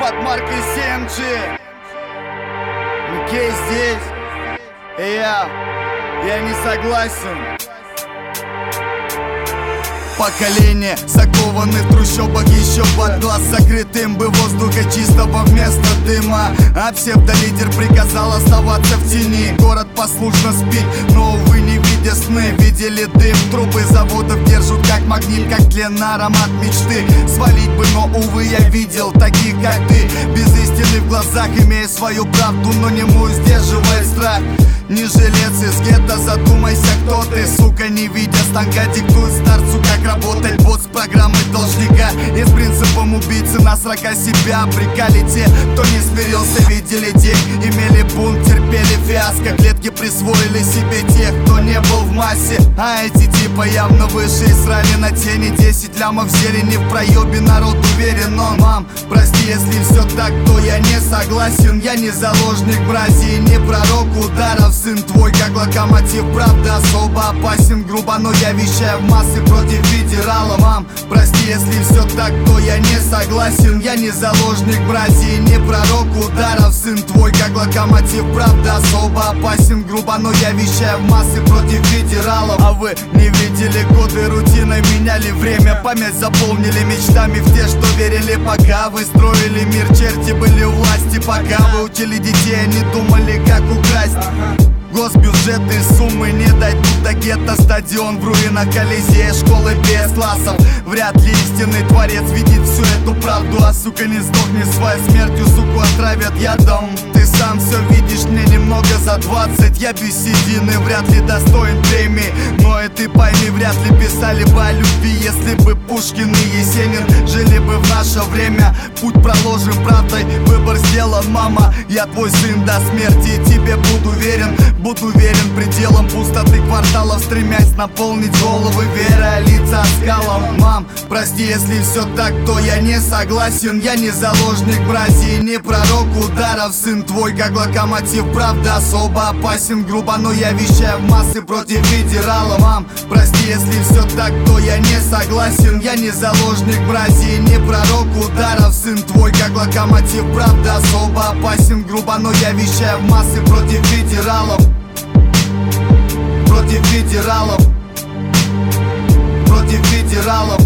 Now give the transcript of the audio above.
под маркой CMG. Микей здесь, и я не согласен. Поколение, закованный в трущобах еще под глаз закрытым бы воздуха чистого вместо дыма. А псевдолидер приказал оставаться в тени. Город послушно спит, но, увы, не видя сны. Видели дым, трубы заводов держат как магнит, как тлен, аромат мечты. Свалить бы, но, увы, я видел таких, как ты, без истины в глазах, имея свою правду, но немую сдерживает страх. Не жилец из гетто, задумайся, кто ты, сука, не видя станка, диктует старцу, как работать бот с программой должника. И с принципом убийцы на срока себя обрекали те, кто не смирился, видели день, имели бунт, терпели фиаско. Клетки присвоили себе тех, кто не был в массе. А эти типа явно выше и срали на тени. 10 лямов зелени в проебе, народ уверен. Но, мам, прости, если все так, то я не согласен. Я не заложник мрази, не пророк ударов. Сын твой, как локомотив, правда особо опасен. Грубо, но я вещаю в массы против федерала. Мам, прости, если все так, то я не согласен. Я не заложник мрази, не пророк ударов. Сын твой, как локомотив, правда особо опасен. Грубо, но я вещаю в массы против федералов. А вы не видели годы рутиной, меняли время. Память заполнили мечтами в те, что верили. Пока вы строили мир, черти были у власти. Пока вы учили детей, они думали, как украсть. Госбюджеты, суммы не дойдут до гетто. Стадион в руинах, Колизея, школы без классов. Вряд ли истинный творец видит всю эту правду. А сука, не сдохни своей смертью, суку отравят ядом. Ты сам все видишь, мне немного за 20. Я без седины, вряд ли достоин премии. Но и ты пойми, вряд ли писали бы о любви, если бы Пушкин и Есенин жили бы в наше время. Путь проложен правдой, выбор сделан, мама. Я твой сын до смерти, и тебе буду верен. Буду верен пределам пустоты кварталов, стремясь наполнить головы верой, а лица скалом. Мам, прости, если все так, то я не согласен. Я не заложник мрази, не пророк ударов. Сын твой, как локомотив, правда особо опасен. Грубо, но я вещаю в массы против федерала. Мам, прости, если все так, то я не согласен. Я не заложник мрази, не пророк ударов. Сын твой, как локомотив, правда особо опасен. Грубо, но я вещаю в массы против федералов. Против федералов. Против федералов.